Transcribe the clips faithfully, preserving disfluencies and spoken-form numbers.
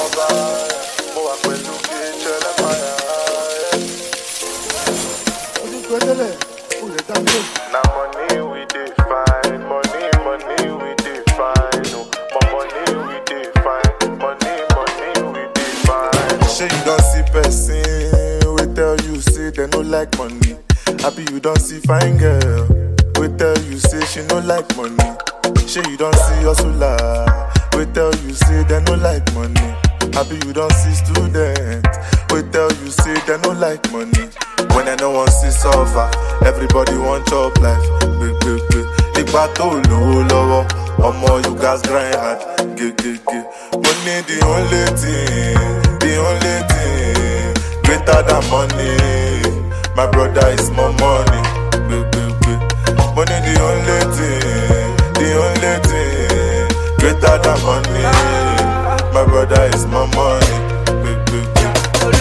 Now money we define, money, money we define. No, more money we define, money, money we define. Sure you don't see person, we tell you say they no like money. Happy you don't see fine girl, we tell you say she no like money. Sure you don't see hustler, we tell you say they no like money. Happy you don't see student, we tell you say they no like money. When I no one see suffer, everybody want chop life. Big, big, big. Ipa to low, low. Omo, you guys grind hard. G, g, g. Money the only thing, the only thing greater than money. My brother is more money. Big, big, big. Money the only thing, the only thing greater than money. My brother is more money. Big, big, big.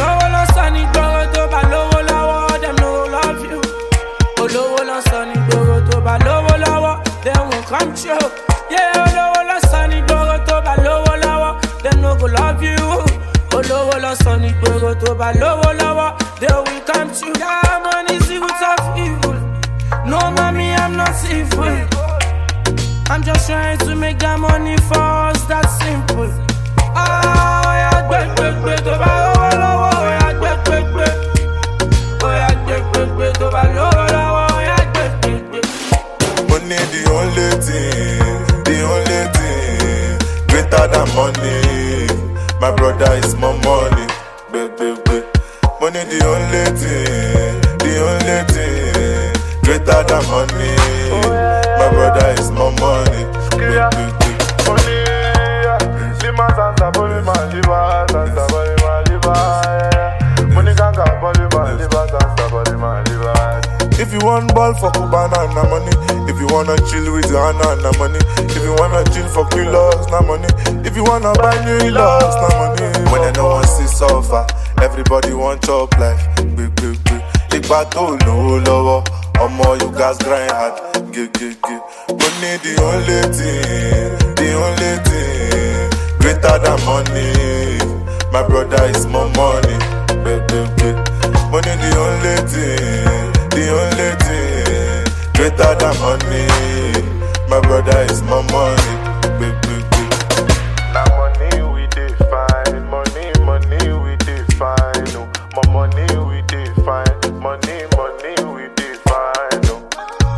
Come true, yeah. Olowo la sunny gboro to ba lowo lowo, them no go love you. Olowo la sunny gboro to ba lowo lowo, they will come true. Yeah, money's the root of evil. No, mommy, I'm not evil. I'm just trying to make that money for us. That's simple. Ah, yeah, gbe gbe gbe to ba lowo lowo, yeah, gbe gbe gbe, oh yeah, gbe gbe gbe to ba lowo lowo, yeah, gbe gbe gbe. Money the only thing, the only thing greater than money. My brother is more money, baby, baby. Money the only thing, the only thing greater than money. My brother is more money, baby, baby. Money, lima sansa boli ma liba, sansa boli ma liba. Money ganga boli ma liba, sansa boli ma liba. If you want ball for Cubana, na money. If you wanna chill with Ghana, na money. If you wanna chill for kilos, na money. If you wanna buy new laws, na money. When I no one see suffer, everybody want chop life. Big, big, big. Ipa to no lower. Omo, you guys grind hard. Give, give, give. Money the only thing, the only thing greater than money. My brother is more money. Big, big, big. Money the only thing, the only thing greater than money. My brother is more money. Big, big, big. Now money we define, money, money we define. No, more money we define, money, money we define. No.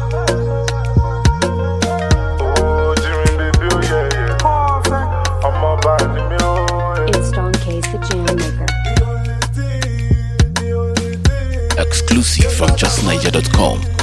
Oh, Jimmy baby, oh yeah yeah. I'm a bad me. It's Stone Case the Jam Maker. Exclusive from just niger dot com.